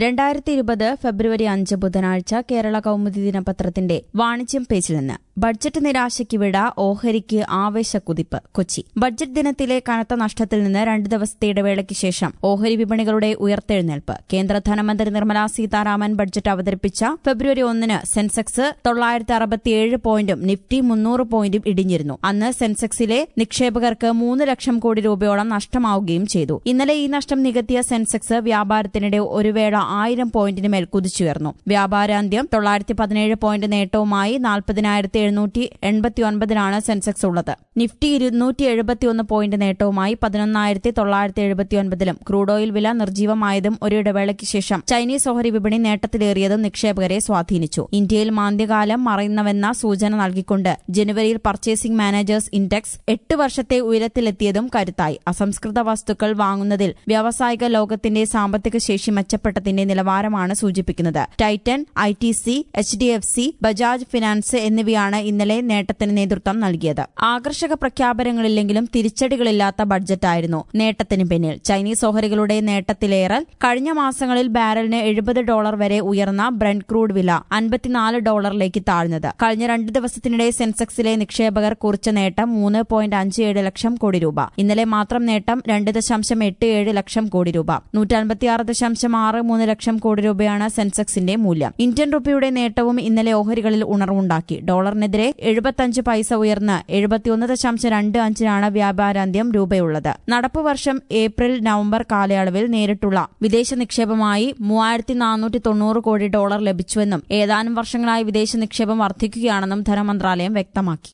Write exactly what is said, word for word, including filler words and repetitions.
രണ്ടായിരത്തി ഇരുപത് ഫെബ്രുവരി അഞ്ച് ബുധനാഴ്ച കേരള കൗമുദി ദിനപത്രത്തിന്റെ വാണിജ്യം പേജിൽ നിന്ന് ബഡ്ജറ്റ് നിരാശയ്ക്ക് വിട, ഓഹരിക്ക് ആവേശക്കുതിപ്പ്. കൊച്ചി. ബഡ്ജറ്റ് ദിനത്തിലെ കനത്ത നഷ്ടത്തിൽ നിന്ന് രണ്ട് ദിവസത്തെ ഇടവേളയ്ക്ക് ശേഷം ഓഹരി വിപണികളുടെ ഉയർത്തെഴുന്നേൽപ്പ്. കേന്ദ്ര ധനമന്ത്രി നിർമ്മലാ സീതാരാമൻ ബഡ്ജറ്റ് അവതരിപ്പിച്ച ഫെബ്രുവരി ഒന്നിന് സെൻസെക്സ് തൊള്ളായിരത്തി അറുപത്തിയേഴ് പോയിന്റും നിഫ്റ്റി മുന്നൂറ് പോയിന്റും ഇടിഞ്ഞിരുന്നു. അന്ന് സെൻസെക്സിലെ നിക്ഷേപകർക്ക് മൂന്ന് ലക്ഷം കോടി രൂപയോളം നഷ്ടമാവുകയും ചെയ്തു. ഇന്നലെ ഈ നഷ്ടം നികത്തിയ സെൻസെക്സ് വ്യാപാരത്തിനിടെ ഒരു വേള ആയിരം പോയിന്റിന് മേൽ കുതിച്ചുയർന്നു. വ്യാപാരാന്ത്യം തൊള്ളായിരത്തി പതിനേഴ് പോയിന്റ് നേട്ടവുമായി നാൽപ്പതിനായിരത്തി എഴുന്നൂറ്റി എൺപത്തി ഒൻപതിലാണ് സെൻസെക്സ് ഉള്ളത്. നിഫ്റ്റി ഇരുന്നൂറ്റി എഴുപത്തിയൊന്ന് പോയിന്റ് നേട്ടവുമായി പതിനൊന്നായിരത്തി തൊള്ളായിരത്തി എഴുപത്തിയൊൻപതിലും. ക്രൂഡ് ഓയിൽ വില നിർജ്ജീവമായതും ഒരു ഇടവേളയ്ക്ക് ശേഷം ചൈനീസ് ഓഹരി വിപണി നേട്ടത്തിലേറിയതും നിക്ഷേപകരെ സ്വാധീനിച്ചു. ഇന്ത്യയിൽ മാന്ദ്യകാലം മറയുന്നവെന്ന സൂചന നൽകിക്കൊണ്ട് ജനുവരിയിൽ പർച്ചേസിംഗ് മാനേജേഴ്സ് ഇൻഡെക്സ് എട്ട് വർഷത്തെ ഉയരത്തിലെത്തിയതും കരുത്തായി. അസംസ്കൃത വസ്തുക്കൾ വാങ്ങുന്നതിൽ വ്യാവസായിക ലോകത്തിന്റെ സാമ്പത്തിക ശേഷി മെച്ചപ്പെട്ടതിന്റെ നിലവാരമാണ് സൂചിപ്പിക്കുന്നത്. Titan, I T C, H D F C, Bajaj finance എന്നിവയാണ് ഇന്നലെ നേട്ടത്തിന് നേതൃത്വം നൽകിയത്. ആകർഷക പ്രഖ്യാപനങ്ങളില്ലെങ്കിലും തിരിച്ചടികളില്ലാത്ത ബഡ്ജറ്റായിരുന്നു നേട്ടത്തിന് പിന്നിൽ. ചൈനീസ് ഓഹരികളുടെ നേട്ടത്തിലേറൽ. കഴിഞ്ഞ മാസങ്ങളിൽ ബാരലിന് എഴുപത് ഡോളർ വരെ ഉയർന്ന ബ്രന്റ് ക്രൂഡ് വില അൻപത്തിനാല് ഡോളറിലേക്ക് താഴ്ന്നത്. കഴിഞ്ഞ രണ്ട് ദിവസത്തിനിടെ സെൻസെക്സിലെ നിക്ഷേപകർ കുറിച്ച നേട്ടം മൂന്ന് പോയിന്റ് അഞ്ച് ഏഴ് ലക്ഷം കോടി രൂപ. ഇന്നലെ മാത്രം നേട്ടം രണ്ട് ദശാംശം എട്ട് ഏഴ് ലക്ഷം കോടി രൂപ. നൂറ്റി അൻപത്തിയാറ് ദശാംശം ആറ് മൂന്ന് ലക്ഷം കോടി രൂപയാണ് സെൻസെക്സിന്റെ മൂല്യം. ഇന്ത്യൻ റുപ്പിയുടെ നേട്ടവും ഇന്നലെ ഓഹരികളിൽ ഉണർവുണ്ടാക്കി. ഡോളറിനെതിരെ എഴുപത്തിയഞ്ച് പൈസ ഉയർന്ന് എഴുപത്തിയൊന്ന് ദശാംശം രണ്ട് അഞ്ചിനാണ് വ്യാപാരാന്ത്യം രൂപയുള്ളത്. നടപ്പ് വർഷം ഏപ്രിൽ നവംബർ കാലയളവിൽ നേരിട്ടുള്ള വിദേശ നിക്ഷേപമായി മൂവായിരത്തി നാനൂറ്റി തൊണ്ണൂറ് കോടി ഡോളർ ലഭിച്ചുവെന്നും ഏതാനും വർഷങ്ങളായി വിദേശ നിക്ഷേപം വർദ്ധിക്കുകയാണെന്നും ധനമന്ത്രാലയം വ്യക്തമാക്കി.